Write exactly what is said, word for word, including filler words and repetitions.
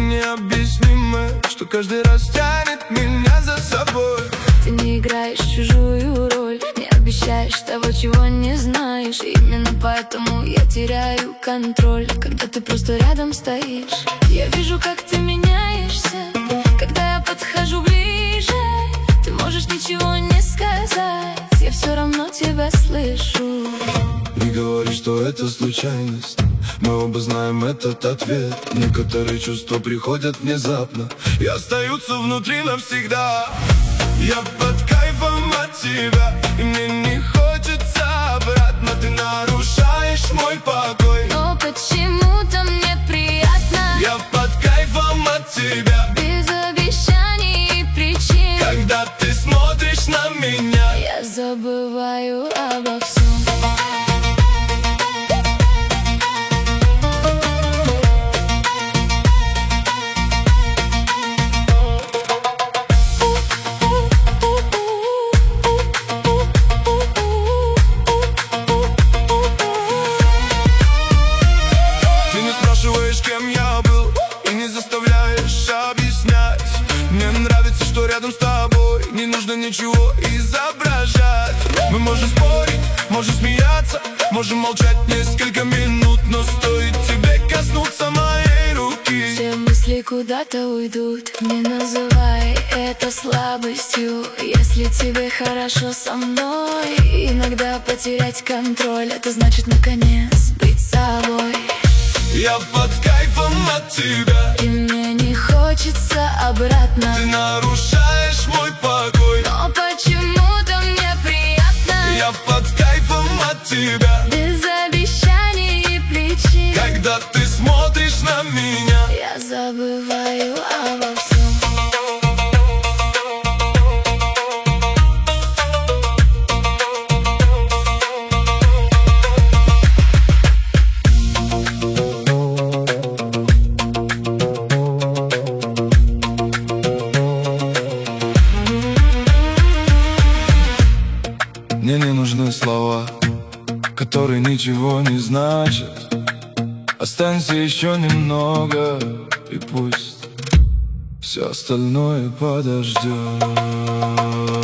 необъяснимое, что каждый раз тянет меня за собой. Ты не играешь чужую роль, не обещаешь того, чего не знаешь. Именно поэтому я теряю контроль, когда ты просто рядом стоишь. Я вижу, как ты меняешься, когда я подхожу ближе. Ты можешь ничего не сказать, я все равно тебя слышу. Не говори, что это случайность, мы оба знаем этот ответ. Некоторые чувства приходят внезапно и остаются внутри навсегда. Я под кайфом от тебя, и мне не хочется обратно. Ты нарушаешь мой покой, но почему-то мне приятно. Я под кайфом от тебя, без обещаний и причин. когда ты смотришь на меня, я забываю обо всем. Кем я был, и не заставляешь объяснять. Мне нравится, что рядом с тобой не нужно ничего изображать. Мы можем спорить, можем смеяться, можем молчать несколько минут, но стоит тебе коснуться моей руки, все мысли куда-то уйдут. Не называй это слабостью, если тебе хорошо со мной. Иногда потерять контроль — это значит наконец быть собой. Я под кайфом от тебя, и мне не хочется обратно. Ты нарушаешь мой покой, но почему-то мне приятно. Я под кайфом от тебя, без обещаний и причин. когда ты смотришь на меня, я забываю обо всем. Мне не нужны слова, которые ничего не значат. Останься еще немного, и пусть все остальное подождет.